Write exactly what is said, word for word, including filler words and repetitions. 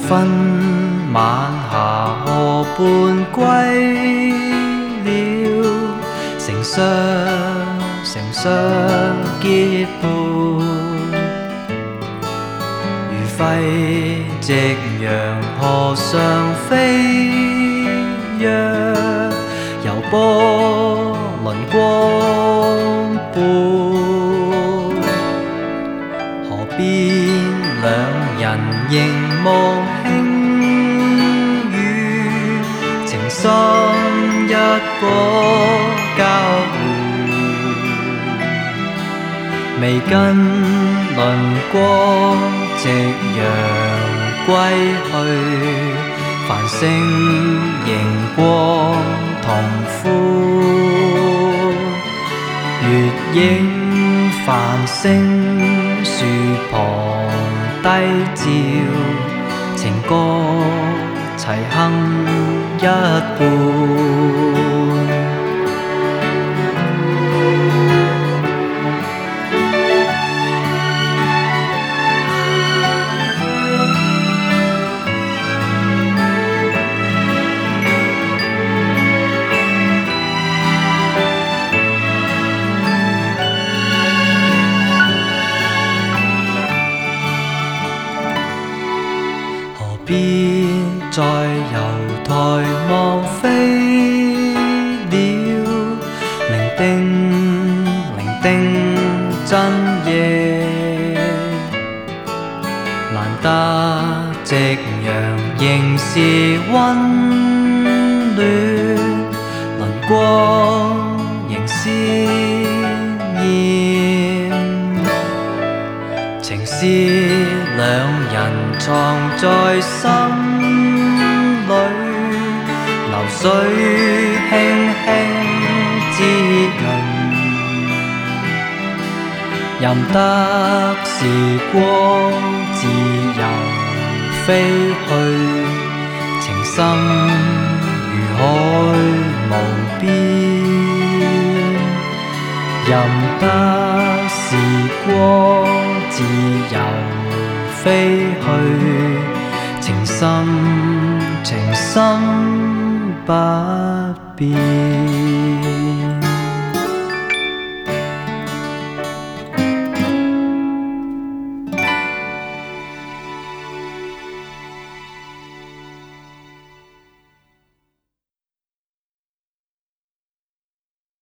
分晚霞河畔归了，成双成双结伴，如廢夕陽河上飛躍，遊波輪光伴。河邊兩人凝望輕語，情深一個交換，未跟輪過夕陽歸去，繁星熒光同歡，月影繁星樹旁低照，情歌齊哼一半。邊在油台望飛鳥，伶仃伶仃真夜，難得夕陽仍是溫暖，輪光仍鮮豔，情絲兩人藏在心裏，流水輕輕滋潤，任得時光自由飛去，情深如海無邊，任得時光自由飛去，情深情深不變。